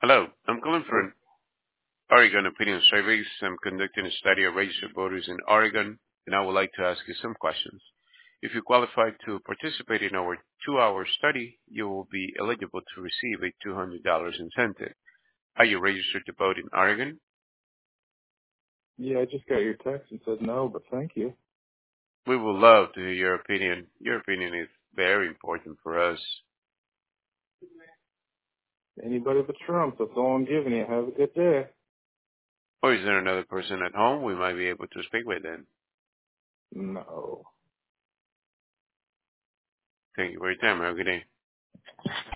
Hello, I'm calling for Hello? an Oregon Opinion Surveys. I'm conducting a study of registered voters in Oregon, and I would like to ask you some questions. If you qualify to participate in our 2-hour study, you will be eligible to receive a $200 incentive. Are you registered to vote in Oregon? Yeah, I just got your text and said no, but thank you. We would love to hear your opinion. Your opinion is very important for us. Anybody but Trump, that's all I'm giving you. Have a good day. Or is there another person at home we might be able to speak with then? No. Thank you for your time. Have a good day.